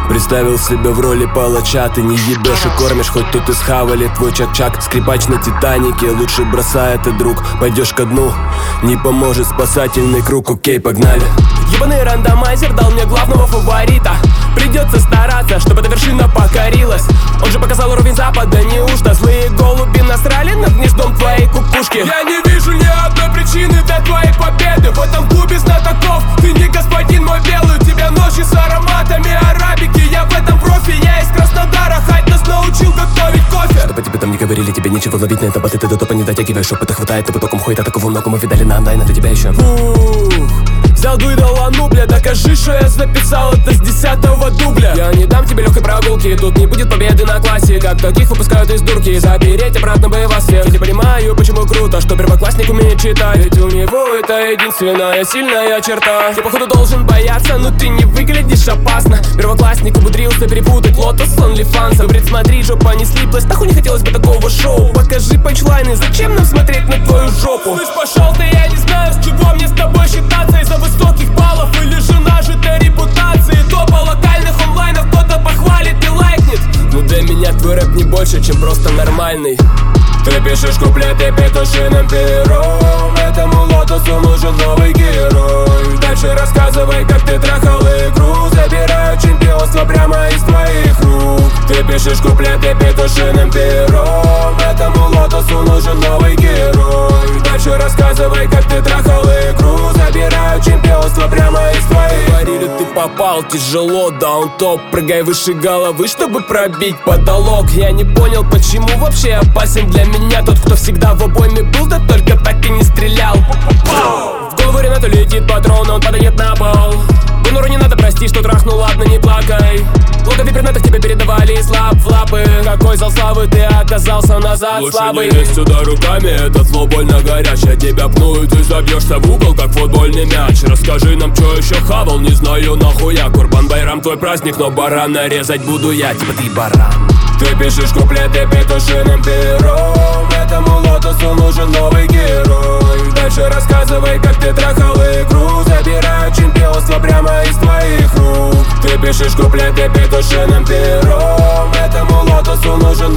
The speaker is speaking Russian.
Представил себя в роли палача. Ты не ебешь и кормишь, хоть тут и схавали твой чак-чак. Скрипач на Титанике, лучше бросай это, друг. Пойдешь ко дну, не поможет спасательный круг. Окей, погнали. Ебаный рандомайзер дал мне главного фаворита. Придется стараться, чтобы эта вершина покорилась. Он же показал уровень запада, неужто злые голуби насрали над гнездом твоей кукушки? Я не вижу ни одной причины для твоей победы. В этом клубе знатоков ты не господин мой белый. У тебя ночи с ароматами арабики. Я в этом профи, я из Краснодара. Хайт нас научил готовить кофе. Что по тебе там не говорили, тебе нечего ловить на это баты. Ты до топа не дотягиваешь, опыта хватает. Ты потоком ходит, а такого много мы видали на онлайн. Это тебя еще взял выдал, а ну, бля, докажи, что я записал это с 10-го дубля. Я не дам тебе легкой прогулки, тут не будет победы на классе. Как таких выпускают из дурки, запереть обратно бы вас всех. Я не понимаю, почему круто, что первоклассник умеет читать. Ведь у него это единственная сильная черта. Ты походу должен бояться, но ты не выглядишь опасно. Первоклассник умудрился перепутать лотос с OnlyFans. Говорит, смотри, жопа не слиплась, нахуй не хотелось бы такого шоу. Покажи панчлайны, зачем нам смотреть на твою жопу? Слышь, пошел ты, я не знаю, с чего мне с тобой считаться. Из-за высоких баллов или же нажитой репутации. Топа локальных онлайнов кто-то похвалит и лайкнет. Но для меня твой рэп не больше, чем просто нормальный. Ты пишешь куплеты петушиным пером. Этому лотосу нужен новый герой. Дальше рассказывай, как ты трахал игру. Забираю чемпионство прямо из твоих рук. Ты пишешь куплеты петушиным пером. Этому лотосу нужен новый герой. Дальше рассказывай, как ты трахал игру. Забираю чемпионство прямо из твоих рук. Говорили, ты попал тяжело, даун-топ. Прыгай выше головы, чтобы пробить потолок. Я не понял, почему вообще опасен для меня тот, кто всегда в обойме был, да только так и не стрелял. В голову Ренату летит патрон, он падает на пол. Гонору не надо, прости, что трахнул, ладно, не плакай. Много вибернетов тебе передавали слаб в лапы. Какой зал славы, ты оказался назад лучше слабый. не лезь сюда руками, этот флоу больно горячий. Тебя пну и ты забьешься в угол, как футбольный мяч. Расскажи нам, что еще хавал, не знаю нахуя. Курбан-Байрам твой праздник, но барана резать буду я, типа ты баран. Ты пишешь куплеты петушиным пером. Этому лотосу нужен новый герой. Дальше рассказывай, как ты трахал игру. Забираю чемпионство прямо из твоих рук. Ты пишешь куплеты петушиным пером. Этому лотосу нужен